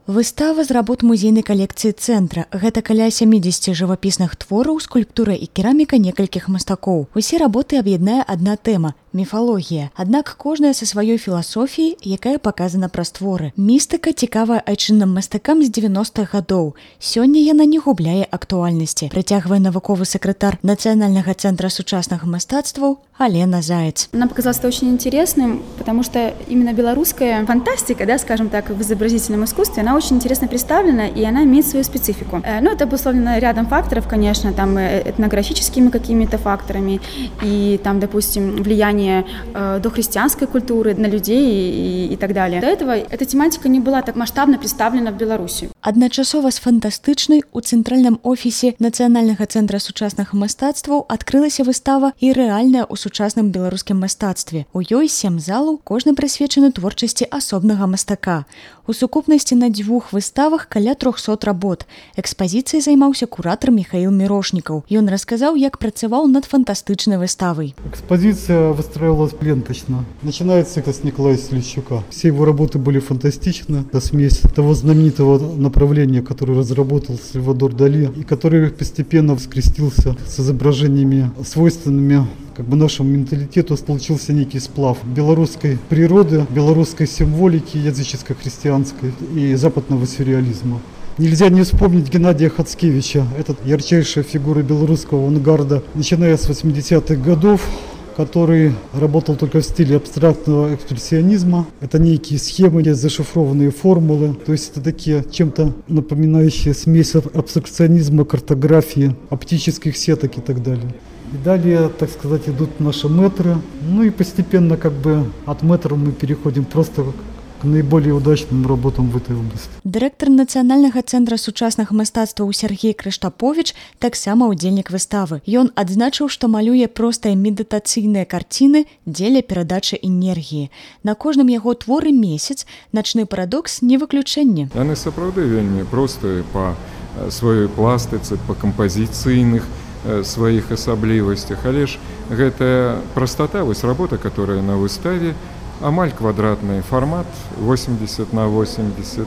Выстава з работ музейнай калекцыі цэнтра. Гэта каля 70 жывапісных твораў, скульптура і кераміка некалькіх мастакоў. Усе работы аб'яднае адна тэма – міфалогія. Аднак кожная са сваёй філасофіяй, якая паказана праз творы. Містыка цікавая айчынным мастакам з 90-х гадоў. Сёння яна не губляе актуальнасці, прыцягвае навуковы сакратар Нацыянальнага цэнтра сучасных мастацтваў Алена Заяц. Нам показалось это очень интересным, потому что именно белорусская фантастика, да, скажем так, в изобразительном искусстве, она очень интересно представлена, и она имеет свою специфику. Это обусловлено рядом факторов, конечно, там этнографическими какими-то факторами, и там, допустим, влияние дохристианской культуры на людей и так далее. До этого эта тематика не была так масштабно представлена в Беларуси. Адначасова з фантастычнай у цэнтральным офісе Нацыянальнага цэнтра сучасных мастацтваў адкрылася выстава і рэальная ў сучасным беларускім мастацтве. У ёй 7 залаў, кожны прысвечаны творчасці асобнага мастака. У сукупнасці на 2 выставах каля 300 работ. Экспазіцыяй займаўся куратор Михаил Мирошников. Ён расказаў, як працаваў над фантастычнай выставай. Экспозиция выстраивалась ленточно. Начинается с Николая Слещука. Все его работы были фантастичны. Это смесь того знаменитого направления, которое разработал Сальвадор Дали, и который постепенно скрестился с изображениями, свойственными нашему менталитету. Получился некий сплав белорусской природы, белорусской символики, языческо-христианской и западного сюрреализма. Нельзя не вспомнить Геннадия Хацкевича. Это ярчайшая фигура белорусского авангарда, начиная с 80-х годов, который работал только в стиле абстрактного экспрессионизма. Это некие схемы, зашифрованные формулы. То есть это такие чем-то напоминающие смесь абстракционизма, картографии, оптических сеток и так далее. И далее, так сказать, идут наши метры. И постепенно от метров мы переходим просто к наиболее удачным работам в этой области. Дырэктар Нацыянальнага цэнтра сучасных мастацтваў Сергей Крыштапович таксама ўдзельнік выставы. Ён адзначыў, што малюе простыя медытацыйныя карціны дзеля перадачы энергіі. На кожным яго творы месяц, начны парадокс не выключэнне. Яны сапраўды вельмі простыя па сваёй пластыцы, па кампазіцыйных сваіх асаблівасцях, але ж гэтая прастата, вось работа, которая на выставе, амаль квадратны фармат 80 на 80,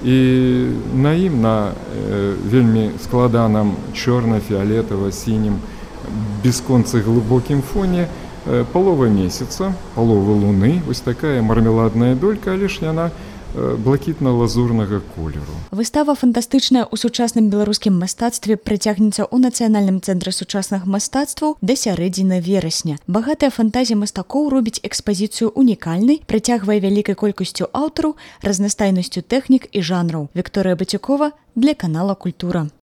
і на ім на вельмі складаным чорна-фіолетава-сінім бесконцы глыбокім фоне палова месяца, палова луны, вось такая мармеладная долька, але ж яна блакітна-лазурнага колеру. Выстава фантастычная ў сучасным беларускім мастацтве прыцягнецца ў Нацыянальным цэнтры сучасных мастацтваў да сярэдзіны верасня. Багатая фантазія мастакоў робіць экспазіцыю унікальнай, прыцягвае вялікай колькасцю аўтараў, разнастайнасцю тэхнік і жанраў. Вікторыя Бацюкова для канала Культура.